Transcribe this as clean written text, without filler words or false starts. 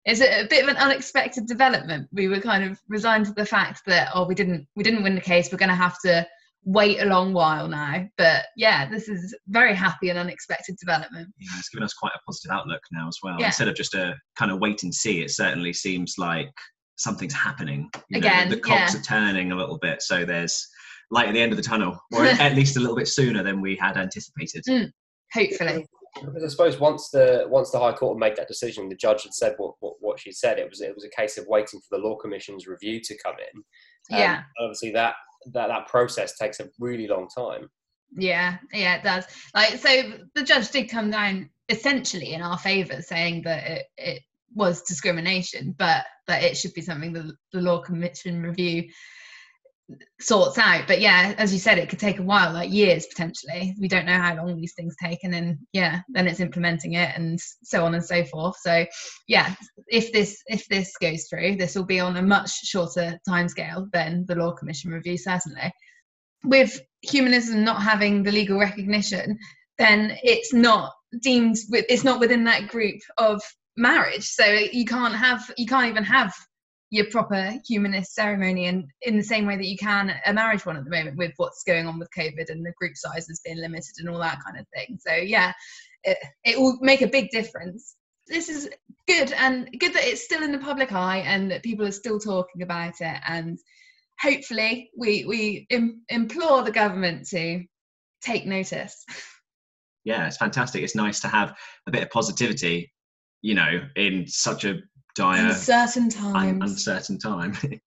It's a bit of an unexpected development. We were kind of resigned to the fact that, oh, we didn't win the case. We're going to have to wait a long while now. But yeah, this is very happy and unexpected development. Yeah, it's given us quite a positive outlook now as well. Yeah. Instead of just a kind of wait and see, it certainly seems like something's happening. Again, the cogs are turning a little bit. So there's light at the end of the tunnel, or at least a little bit sooner than we had anticipated. Hopefully. Because I suppose once the High Court had made that decision, the judge had said what she said. It was a case of waiting for the Law Commission's review to come in. Yeah. Obviously, that process takes a really long time. Yeah, it does. So the judge did come down essentially in our favour, saying that it was discrimination, but that it should be something that the Law Commission review sorts out. But yeah, as you said, it could take a while, like years potentially. We don't know how long these things take, and then it's implementing it and so on and so forth. So yeah, if this goes through, this will be on a much shorter timescale than the Law Commission review, certainly. With humanism not having the legal recognition, then it's not within that group of marriage. So you can't even have your proper humanist ceremony in the same way that you can a marriage one at the moment, with what's going on with COVID and the group sizes being limited and all that kind of thing. So yeah, it will make a big difference. This is good, and good that it's still in the public eye and that people are still talking about it. And hopefully we implore the government to take notice. Yeah, it's fantastic. It's nice to have a bit of positivity, in such a dire, uncertain time.